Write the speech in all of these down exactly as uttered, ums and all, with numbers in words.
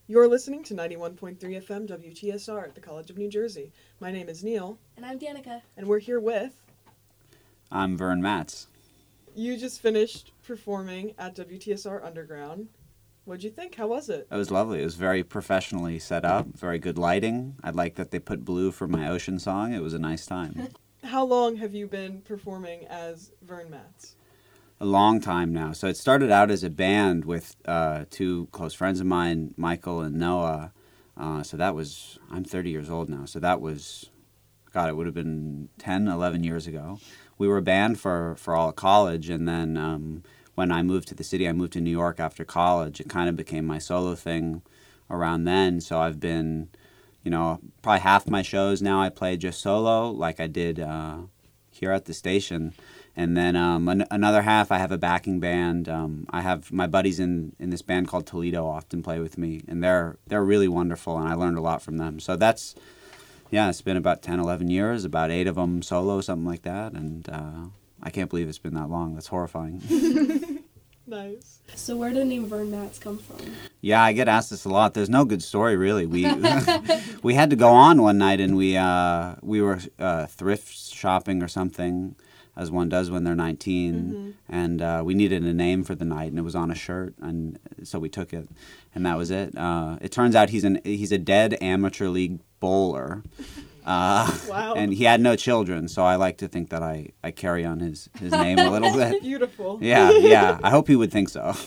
You're listening to ninety-one point three F M W T S R at the College of New Jersey. My name is Neil. And I'm Danica. And we're here with... I'm Vern Matz. You just finished performing at W T S R Underground. What'd you think? How was it? It was lovely. It was very professionally set up, very good lighting. I like that they put blue for my ocean song. It was a nice time. How long have you been performing as Vern Matz? A long time now. So it started out as a band with uh, two close friends of mine, Michael and Noah. Uh, so that was, I'm thirty years old now. So that was, God, it would have been ten, eleven years ago. We were a band for, for all of college. And then um, when I moved to the city, I moved to New York after college. It kind of became my solo thing around then. So I've been, you know, probably half my shows now I play just solo like I did uh, here at the station. And then um, an- another half, I have a backing band. Um, I have my buddies in, in this band called Toledo often play with me, and they're they're really wonderful, and I learned a lot from them. So that's, yeah, it's been about ten, eleven years, about eight of them solo, something like that, and uh, I can't believe it's been that long. That's horrifying. Nice. So where did the name Vern Matz come from? Yeah, I get asked this a lot. There's no good story, really. We we had to go on one night, and we uh, we were uh, thrift shopping or something, as one does when they're nineteen, mm-hmm. and uh, we needed a name for the night, and it was on a shirt, and so we took it, and that was it. Uh, it turns out he's an he's a dead amateur league bowler, uh, wow. and he had no children, so I like to think that I, I carry on his, his name a little bit. Beautiful. Yeah, yeah. I hope he would think so.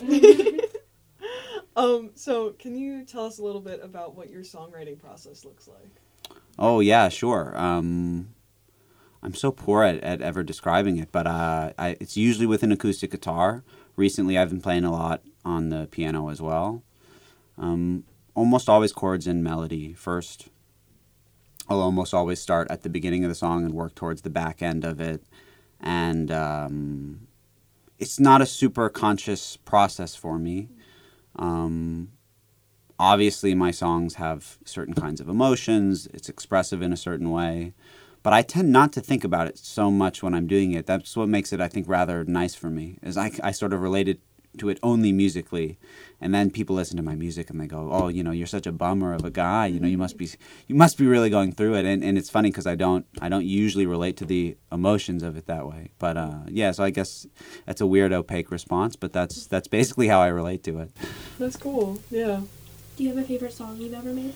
um. So, can you tell us a little bit about what your songwriting process looks like? Oh yeah, sure. Um, I'm so poor at, at ever describing it, but uh, I, it's usually with an acoustic guitar. Recently, I've been playing a lot on the piano as well. Um, almost always chords and melody first. I'll almost always start at the beginning of the song and work towards the back end of it. And um, it's not a super conscious process for me. Um, obviously, my songs have certain kinds of emotions. It's expressive in a certain way. But I tend not to think about it so much when I'm doing it. That's what makes it, I think, rather nice for me, is I, I sort of related to it only musically. And then people listen to my music and they go, oh, you know, you're such a bummer of a guy. You know, you must be you must be really going through it. And and it's funny because I don't I don't usually relate to the emotions of it that way. But uh, yeah, so I guess that's a weird, opaque response, but that's that's basically how I relate to it. That's cool, yeah. Do you have a favorite song you've ever made?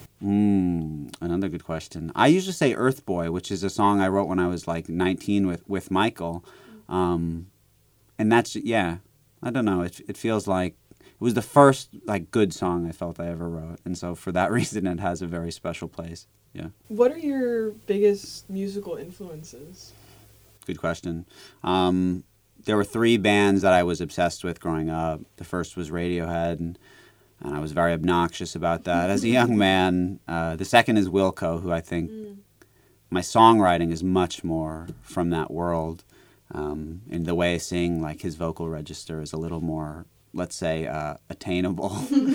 Mm, another good question. I usually say Earth Boy, which is a song I wrote when I was like nineteen with, with Michael. Um, and that's, yeah, I don't know. It it feels like it was the first like good song I felt I ever wrote. And so for that reason, it has a very special place. Yeah. What are your biggest musical influences? Good question. Um, there were three bands that I was obsessed with growing up. The first was Radiohead, and And I was very obnoxious about that as a young man. Uh, the second is Wilco, who I think mm. my songwriting is much more from that world. Um, in the way I sing, like his vocal register is a little more, let's say, uh, attainable.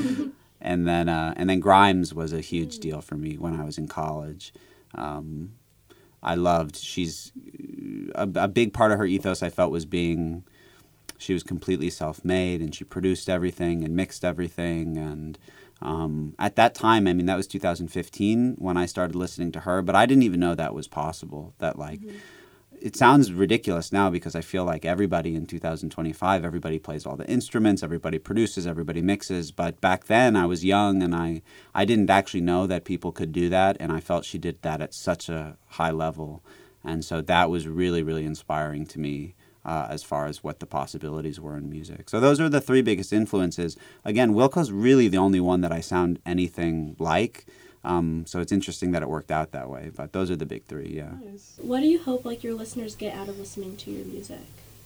and then uh, and then Grimes was a huge mm. deal for me when I was in college. Um, I loved, she's, a, a big part of her ethos I felt was being... She was completely self-made, and she produced everything and mixed everything. And um, at that time, I mean, that was two thousand fifteen when I started listening to her, but I didn't even know that was possible. That, like, mm-hmm. It sounds ridiculous now because I feel like everybody in two thousand twenty-five, everybody plays all the instruments, everybody produces, everybody mixes. But back then, I was young, and I, I didn't actually know that people could do that, and I felt she did that at such a high level. And so that was really, really inspiring to me. Uh, as far as what the possibilities were in music. So those are the three biggest influences. Again, Wilco's really the only one that I sound anything like. Um, so it's interesting that it worked out that way. But those are the big three, yeah. Nice. What do you hope like your listeners get out of listening to your music?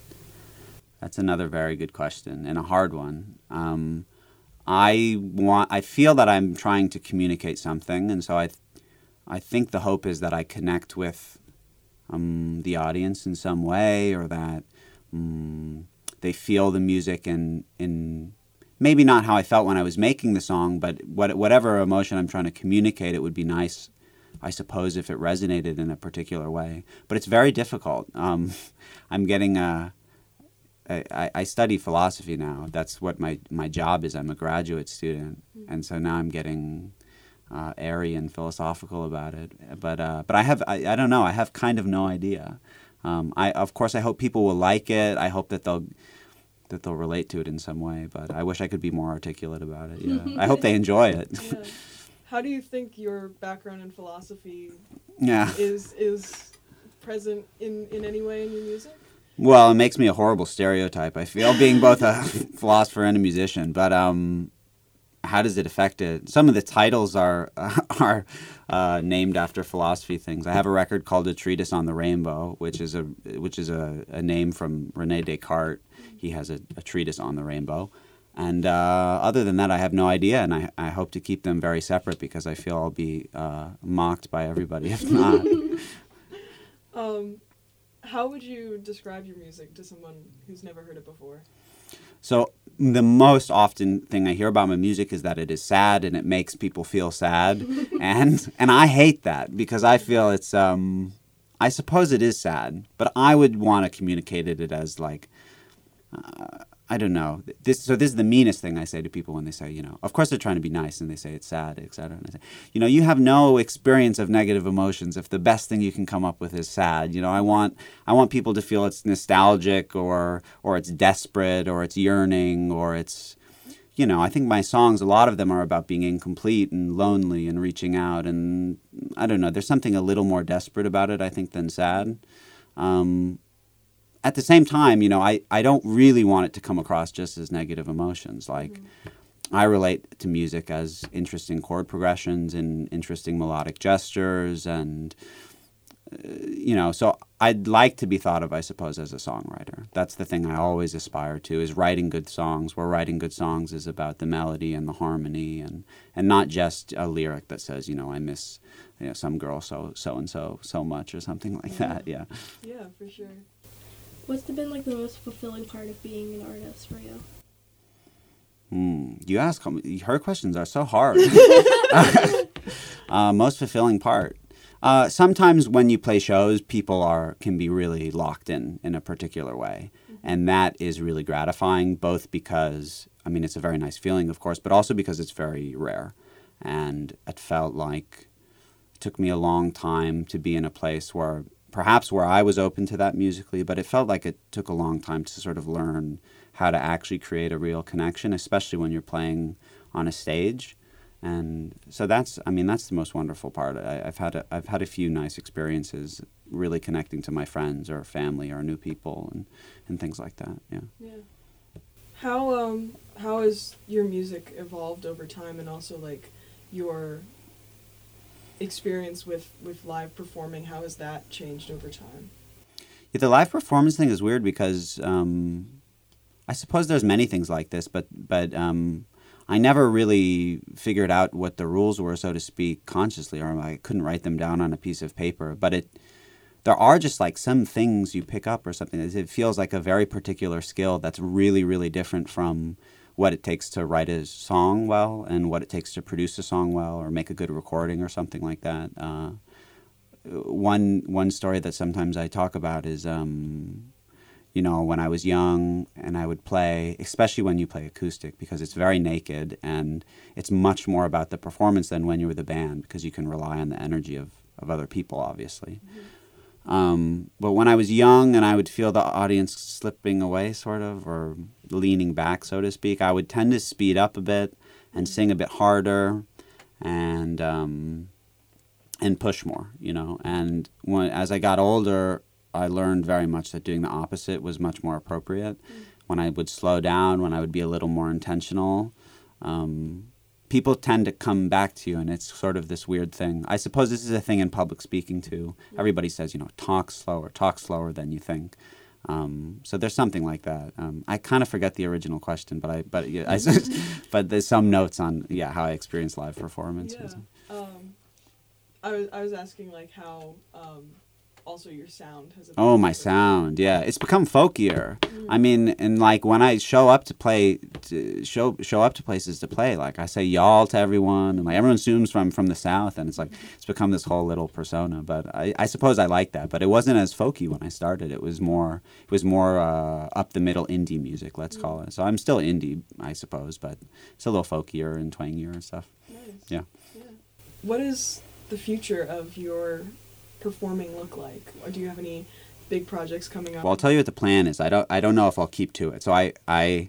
That's another very good question and a hard one. Um, I want. I feel that I'm trying to communicate something, and so I, th- I think the hope is that I connect with Um, the audience in some way, or that um, they feel the music in, in maybe not how I felt when I was making the song, but what, whatever emotion I'm trying to communicate, it would be nice, I suppose, if it resonated in a particular way. But it's very difficult. Um, I'm getting a, I, I, I study philosophy now. That's what my, my job is. I'm a graduate student, and so now I'm getting uh, airy and philosophical about it. But uh, but I have I, I don't know. I have kind of no idea. Um, I of course I hope people will like it. I hope that they'll that they'll relate to it in some way. But I wish I could be more articulate about it. Yeah. I hope they enjoy it. Yeah. How do you think your background in philosophy Yeah. is is present in, in any way in your music? Well, it makes me a horrible stereotype, I feel, being both a philosopher and a musician. But um, how does it affect it? Some of the titles are are uh, named after philosophy things. I have a record called A Treatise on the Rainbow, which is a which is a, a name from René Descartes. He has a, a treatise on the rainbow. And uh, other than that, I have no idea, and I, I hope to keep them very separate because I feel I'll be uh, mocked by everybody if not. um, how would you describe your music to someone who's never heard it before? So the most often thing I hear about my music is that it is sad and it makes people feel sad, and and I hate that because I feel it's um, I suppose it is sad, but I would want to communicate it as like. Uh, I don't know. This so this is the meanest thing I say to people when they say, you know, of course they're trying to be nice and they say it's sad, et cetera. And I say, you know, you have no experience of negative emotions if the best thing you can come up with is sad. You know, I want I want people to feel it's nostalgic or or it's desperate or it's yearning or it's, you know, I think my songs, a lot of them are about being incomplete and lonely and reaching out. And I don't know, there's something a little more desperate about it, I think, than sad. Um, At the same time, you know, I, I don't really want it to come across just as negative emotions. Like, mm-hmm. I relate to music as interesting chord progressions and interesting melodic gestures. And, uh, you know, so I'd like to be thought of, I suppose, as a songwriter. That's the thing I always aspire to, is writing good songs, where writing good songs is about the melody and the harmony and, and not just a lyric that says, you know, I miss, you know, some girl so, so-and-so so much or something like yeah. that. Yeah. Yeah, for sure. What's been like the most fulfilling part of being an artist for you? Hmm. You ask, her questions are so hard. uh, most fulfilling part. Uh, sometimes when you play shows, people are can be really locked in in a particular way. Mm-hmm. And that is really gratifying, both because, I mean, it's a very nice feeling, of course, but also because it's very rare. And it felt like it took me a long time to be in a place where perhaps where I was open to that musically, but it felt like it took a long time to sort of learn how to actually create a real connection, especially when you're playing on a stage. And so that's, I mean, that's the most wonderful part. I, I've had a, I've had a few nice experiences really connecting to my friends or family or new people and, and things like that. Yeah. Yeah. How um how has your music evolved over time, and also like your experience with, with live performing, how has that changed over time? Yeah, the live performance thing is weird because um, I suppose there's many things like this, but but um, I never really figured out what the rules were, so to speak, consciously, or I couldn't write them down on a piece of paper. But it there are just like some things you pick up or something. It feels like a very particular skill that's really, really different from what it takes to write a song well and what it takes to produce a song well or make a good recording or something like that. Uh, one one story that sometimes I talk about is, um, you know, when I was young and I would play, especially when you play acoustic, because it's very naked and it's much more about the performance than when you're with a band, because you can rely on the energy of, of other people, obviously. Mm-hmm. Um, but when I was young and I would feel the audience slipping away, sort of, or leaning back, so to speak, I would tend to speed up a bit and sing a bit harder and um, and push more, you know. And when as I got older, I learned very much that doing the opposite was much more appropriate. Mm. When I would slow down, when I would be a little more intentional, um, people tend to come back to you, and it's sort of this weird thing. I suppose this is a thing in public speaking, too. Everybody says, you know, talk slower, talk slower than you think. Um, so there's something like that. Um, I kind of forget the original question, but I, but yeah, I, but there's some notes on, yeah, how I experience live performance. Yeah. Um, I was, I was asking, like, how, um, also your sound has. Oh, my sound, yeah, it's become folkier. Mm. I mean, and like when I show up to play, to show show up to places to play, like I say y'all to everyone, and like everyone assumes from from the South, and it's like it's become this whole little persona. But I, I suppose I like that. But it wasn't as folky when I started. It was more it was more uh, up the middle indie music, let's mm. call it. So I'm still indie, I suppose, but it's a little folkier and twangier and stuff. Nice. Yeah. Yeah. What is the future of your performing look like? Or do you have any big projects coming up? Well, I'll tell you what the plan is. I don't I don't know if I'll keep to it. So I I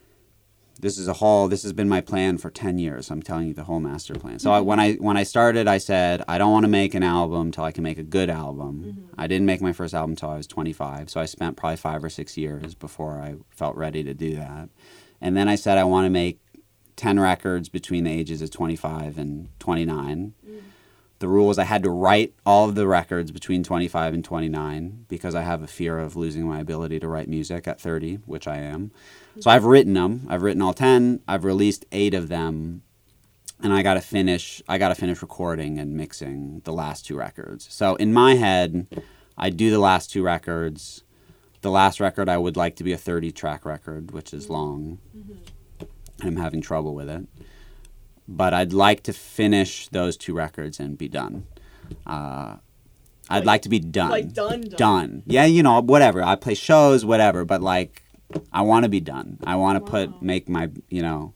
this is a whole this has been my plan for ten years. I'm telling you the whole master plan. So mm-hmm. I, when I when I started, I said I don't want to make an album until I can make a good album. Mm-hmm. I didn't make my first album until I was twenty-five. So I spent probably five or six years before I felt ready to do that. And then I said I want to make ten records between the ages of twenty-five and twenty-nine. Mm. The rule is I had to write all of the records between twenty-five and twenty-nine because I have a fear of losing my ability to write music at thirty, which I am. So I've written them. I've written all ten. I've released eight of them, and I got to finish. I got to finish recording and mixing the last two records. So in my head, I do the last two records. The last record I would like to be a thirty-track record, which is long. Mm-hmm. I'm having trouble with it. But I'd like to finish those two records and be done. Uh, I'd like, like to be done. Like done, done. Done. Yeah, you know, whatever. I play shows, whatever. But like, I want to be done. I want to wow. put, make my, you know,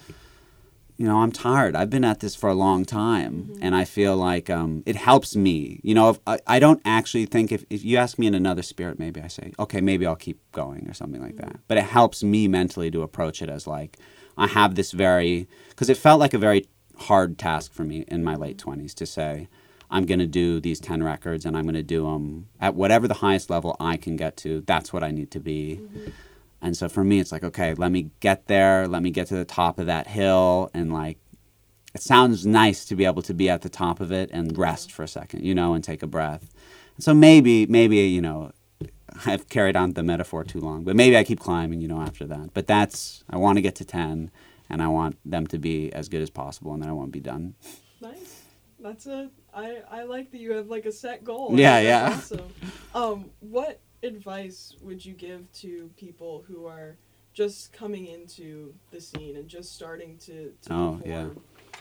you know, I'm tired. I've been at this for a long time. Mm-hmm. And I feel like um, it helps me. You know, if, I, I don't actually think, if, if you ask me in another spirit, maybe I say, okay, maybe I'll keep going or something like mm-hmm. that. But it helps me mentally to approach it as like, I have this very, because it felt like a very hard task for me in my late twenties to say, I'm going to do these ten records and I'm going to do them at whatever the highest level I can get to. That's what I need to be. Mm-hmm. And so for me, it's like, okay, let me get there. Let me get to the top of that hill. And like, it sounds nice to be able to be at the top of it and rest for a second, you know, and take a breath. And so maybe, maybe, you know, I've carried on the metaphor too long, but maybe I keep climbing, you know, after that. But that's, I want to get to ten, and I want them to be as good as possible, and then I want to be done. Nice. That's a, I, I like that you have, like, a set goal. Yeah, yeah. That's awesome. Um, what advice would you give to people who are just coming into the scene and just starting to, to Oh, perform?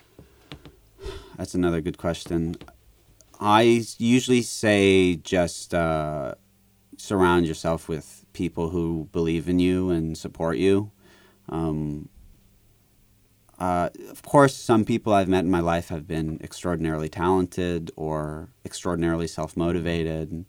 Yeah. That's another good question. I usually say just... Uh, surround yourself with people who believe in you and support you. Um, uh, of course, some people I've met in my life have been extraordinarily talented or extraordinarily self-motivated, and,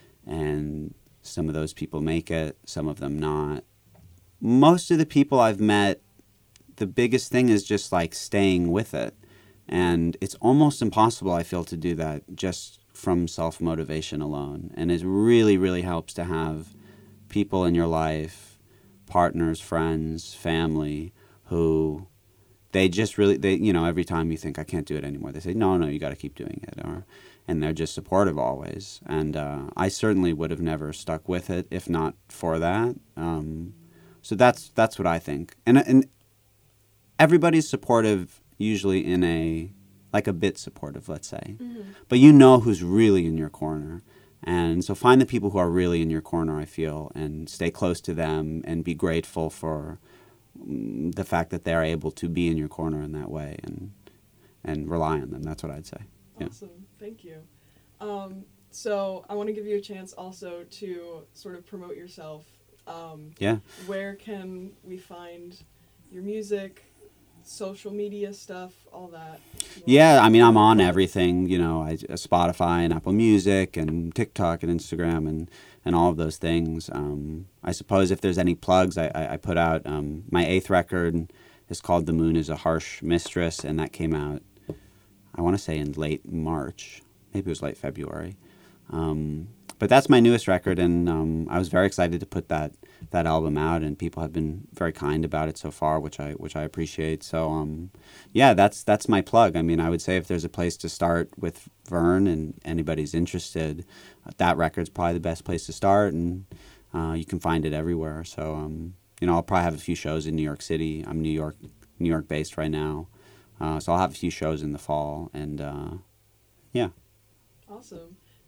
and some of those people make it, some of them not. Most of the people I've met, the biggest thing is just like staying with it. And it's almost impossible, I feel, to do that just from self-motivation alone. And it really, really helps to have people in your life, partners, friends, family, who they just really, they you know, every time you think, I can't do it anymore, they say, no, no, you got to keep doing it. Or, and they're just supportive always. And uh, I certainly would have never stuck with it if not for that. Um, so that's that's what I think. And, and everybody's supportive usually in a, like a bit supportive, let's say. Mm-hmm. But you know who's really in your corner. And so find the people who are really in your corner, I feel, and stay close to them and be grateful for mm, the fact that they're able to be in your corner in that way, and and rely on them. That's what I'd say. Awesome. Yeah. Thank you. Um, so I want to give you a chance also to sort of promote yourself. Um, yeah. Where can we find your music, social media stuff, all that? Yeah, I mean, I'm on everything, you know, I, Spotify and Apple Music and TikTok and Instagram and, and all of those things. Um, I suppose if there's any plugs, I, I, I put out um, my eighth record is called The Moon is a Harsh Mistress, and that came out, I want to say in late March. Maybe it was late February. Um, but that's my newest record, and um, I was very excited to put that that album out, and people have been very kind about it so far, which I which I appreciate. So um, yeah, that's that's my plug. I mean, I would say if there's a place to start with Vern and anybody's interested, that record's probably the best place to start, and uh, you can find it everywhere. So um, you know, I'll probably have a few shows in New York City. I'm New York New York based right now, uh, so I'll have a few shows in the fall, and uh, yeah. Awesome.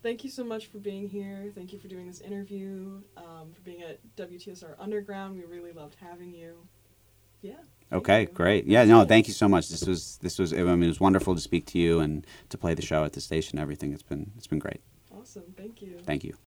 thank you so much for being here. Thank you for doing this interview, um, for being at W T S R Underground. We really loved having you. Yeah. Okay, you. great. Yeah, no, thank you so much. This was this was I mean, it was wonderful to speak to you and to play the show at the station. Everything. It's been it's been great. Awesome. Thank you. Thank you.